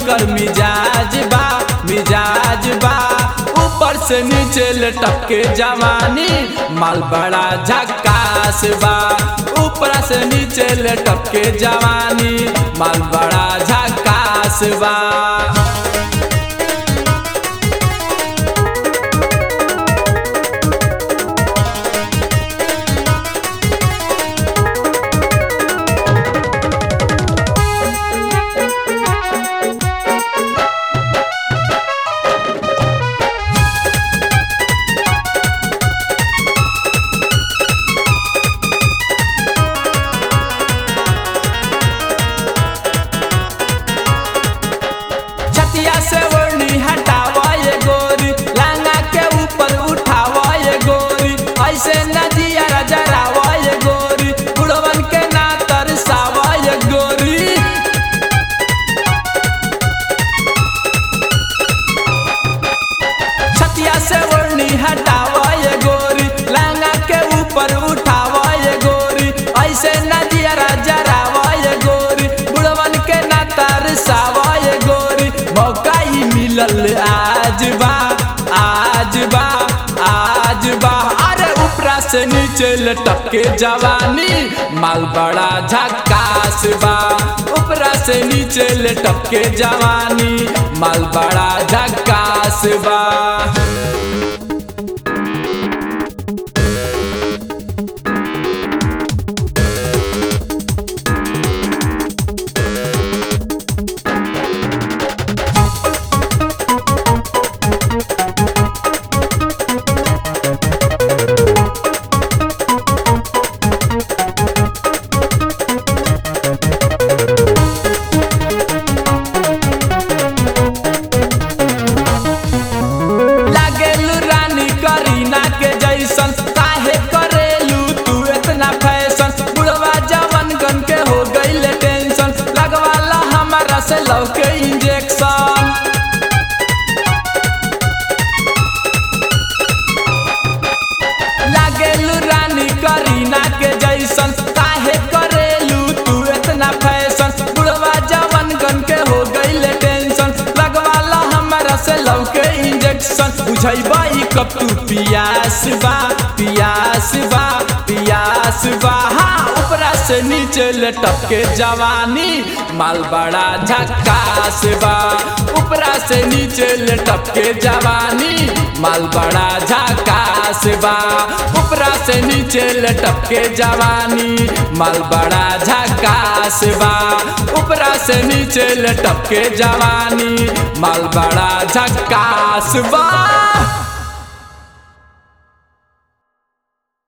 इनकर मिजाज बा ऊपर से नीचे लटक के जवानी माल बड़ा झकास बा ऊपर से नीचे लटक के जवानी माल बड़ा झकास बा। से ओढ़नी हटावा ये गोरी लहंगा के ऊपर उठावा ये गोरी ऐसे नदिया जरावा ये गोरी बुढ़वन के ना तरसावा ये गोरी। छतिया से ओढ़नी हटावा ये गोरी लहंगा के ऊपर उठावा ये गोरी ऐसे नदिया जरावा ये गोरी बुढ़वन के ना तरसावा ये गोरी। मौका मिलल आज बा अरे ऊपरा से नीचे लटक के जवानी माल बड़ा झकास बा ऊपरा से नीचे लटक के जवानी माल बड़ा झकास बा। काहे करेलू तू इतना फैशन बुढ़वा जवन गन के हो गईल टेंशन लगवाला हमारा से लव के इंजेक्शन। लागेलू रानी करीना के जैसन काहे करेलू तू इतना फैशन बुढ़वा जवन गन के हो गईल टेंशन लगवाला हमारा से लव के इंजेक्शन। बुझैबा कब तू पियास बा हाँ ऊपरा से नीचे लटक के जवानी माल बड़ा झकास बा ऊपरा से नीचे लटक के जवानी माल बड़ा झकास बा ऊपरा से नीचे लटक के जवानी माल बड़ा झकास बा ऊपरा से नीचे लटक के जवानी माल बड़ा झकास बा।